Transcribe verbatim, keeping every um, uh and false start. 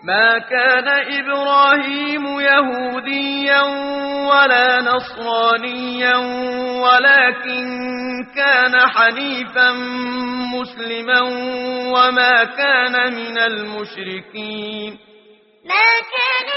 ما كان إبراهيم يهوديا ولا نصرانيا ولكن كان حنيفا مسلما وما كان من المشركين. ما كان